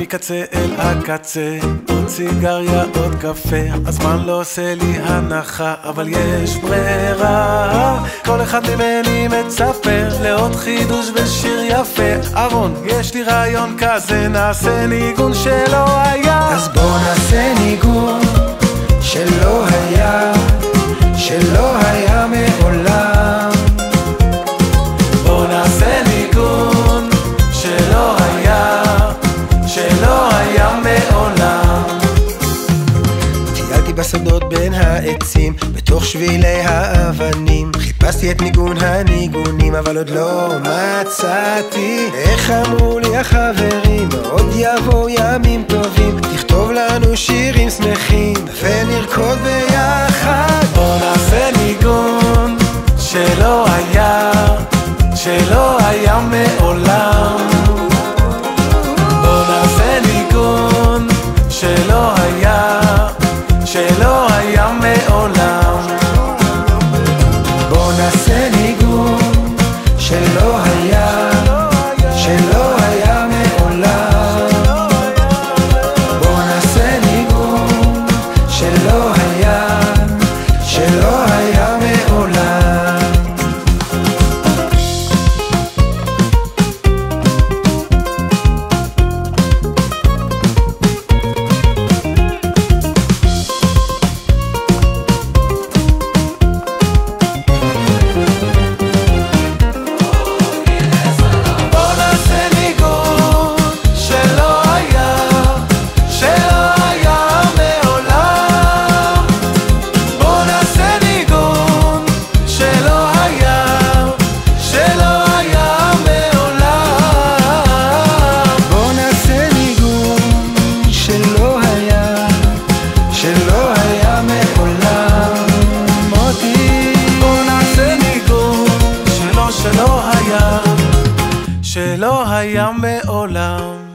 מקצה אל הקצה, עוד סיגריה, עוד קפה. הזמן לא עושה לי הנחה, אבל יש ברירה. כל אחד ממני מצפה לעוד חידוש ושיר יפה. אהרון, יש לי רעיון כזה, נעשה ניגון שלא היה. אז בוא נעשה ניגון שלא היה, שלא היה מעולם. בוא נעשה ניגון שלא היה, שלא היה מעולם. טיילתי בשדות בין העצים, בתוך שבילי האבנים. חיפשתי את ניגון הניגונים, אבל עוד לא מצאתי. איך אמרו לי החברים, עוד יבואו ימים טובים. תכתוב לנו שירים שמחים ונרקוד ביחד. בוא נעשה ניגון שלא היה, שלא היה מעולם. בוא נעשה ניגון שלא היה, שלא היה מעולם. בוא נעשה ניגון שלא היה, שלא היה מעולם. בוא נעשה ניגון שלא היה, שלא היה מעולם. שלא היה מעולם.